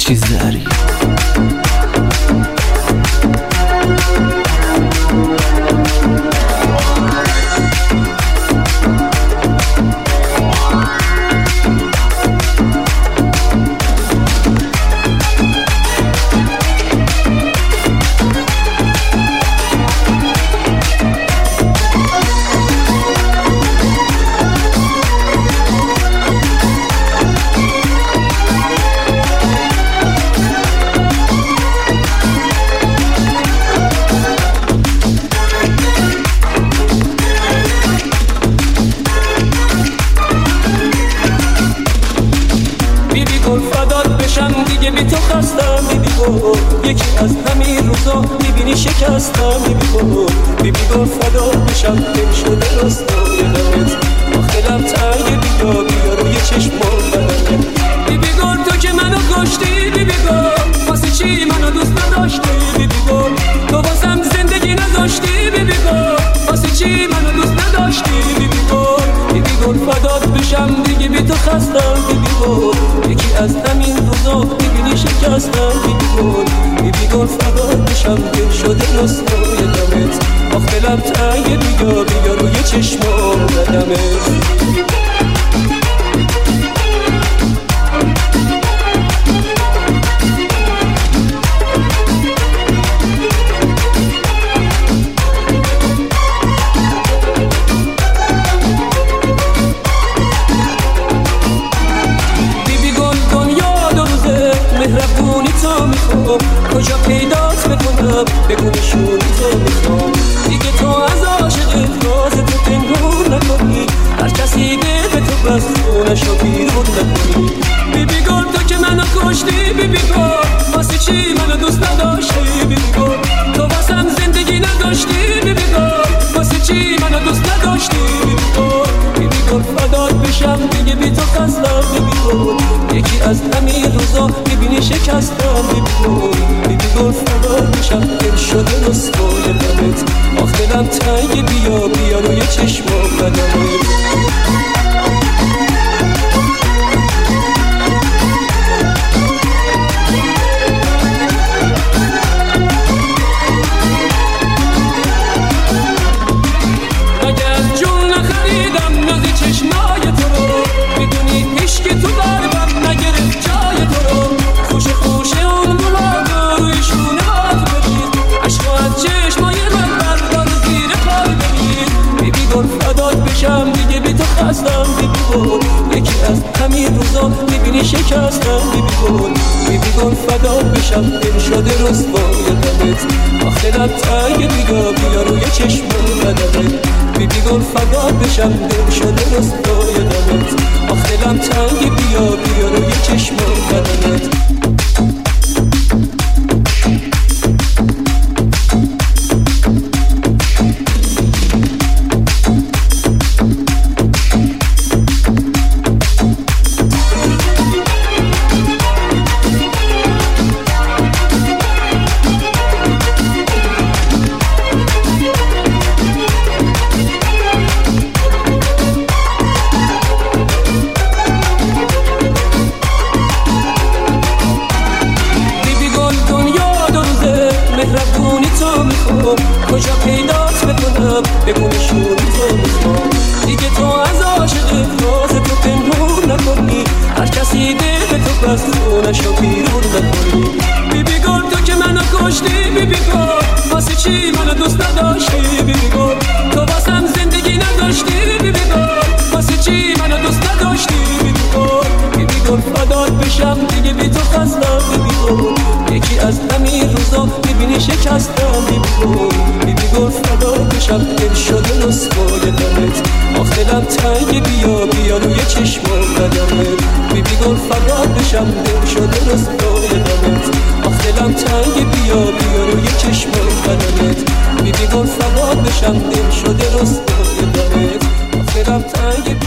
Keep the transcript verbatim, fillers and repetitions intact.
چیز داری. دیگه بی تو خستم بیبی گل، یکی از همین روزا میبینی شکستم بیبی گل. بیبی گل فدا بشم دل شده رستای دمت، آخه دلم تنگه بیا بیا روی چشمام بدنه. بیبی گل تو که منو کشتی بیبی گل، واسه چی منو دوست نداشتی بیبی گل؟ تو واسم زندگی نداشتی بیبی گل، واسه چی منو دوست نداشتی بیبی گل؟ بیبی گل فدات بشم دیگه بی تو خستم بیبی گل، یکی از همین روزا میبینی شکستم بیبی گل. بیبی گل فدات بشم دل شده رسوای دمت، آخ دلم تنگه بیا بیا روی چشمام بدمت. مهربونی تو میخوام، کجا پیدات بکنم بگو نشونی تو میخوام. دیگه تو از عاشقت راز تو پنهون نکنی، هر کسی دیگه به تو بس خونشو بیرون نکنی. بیبی گل تو که منو کشتی بیبی گل، واسه چی منو دوست نداشتی بیبی گل؟ تو واسم زندگی نداشتی بیبی گل، واسه چی منو دوست نداشتی بیبی گل؟ بیبی گل فدات بشم دیگه بی تو خستم بیبی گل، یکی از همین روزا میبینی شکستم بیبی گل. بیبی گل فدات بشم دل شده رسوای دمت، آخ دلم تنگه بیا بیا روی چشمام بدمت. دیگه بی تو خستم بیبی گل، یکی از همین روزا میبینی شکستم بیبی گل. بیبی گل فدا بشم دل شده رسوای دمت، آخ دلم تنگه بیا بیا روی چشمام بدمت. بیبی گل فدا بشم دل شده رسوای دمت، آخ دلم تنگه بیا بیا روی چشمام بدمت. مهربونی تو میخوام، کجا پیدات بکنم بگو نشونی تو میخوام. دیگه تو از عاشقت راز تو پنهون نکنی، هر کسی دیگه به تو بس خونشو بیرون نکنی. بیبی گل تو که منو کشتی بیبی گل، واسه چی منو دوست نداشتی بیبی گل؟ تو واسم زندگی نداشتی بیبی گل، واسه چی منو دوست نداشتی بیبی گل؟ بیبی گل فدات بشم دیگه بی تو خستم بیبی گل، یکی از همین روزا میبینی شکستم بیبی گل. بیبی گل فدا بشم دل شده رسوای دمت، آخ دلم تنگه بیا بیا روی چشمام بدمت. بیبی گل فدا بشم دل شده رسوای دمت، آخ دلم تنگه بیا بیا روی چشمام بدمت. بیبی گل فدا بشم دل شده رسوای دمت، آخ دلم تنگه